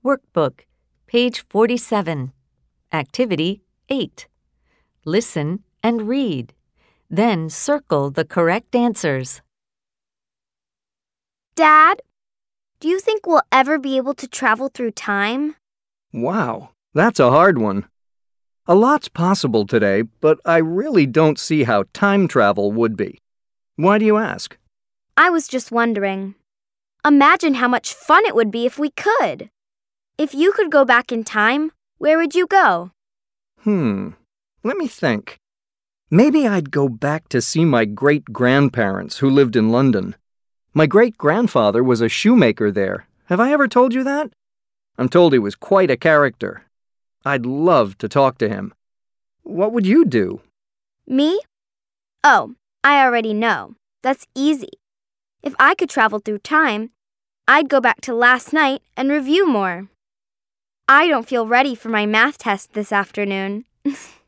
Workbook, page 47. Activity 8. Listen and read. Then circle the correct answers. Dad, do you think we'll ever be able to travel through time? Wow, that's a hard one. A lot's possible today, but I really don't see how time travel would be. Why do you ask? I was just wondering. Imagine how much fun it would be if we could. If you could go back in time, where would you go? Let me think. Maybe I'd go back to see my great-grandparents who lived in London. My great-grandfather was a shoemaker there. Have I ever told you that? I'm told he was quite a character. I'd love to talk to him. What would you do? Me? Oh, I already know. That's easy. If I could travel through time, I'd go back to last night and review more. I don't feel ready for my math test this afternoon.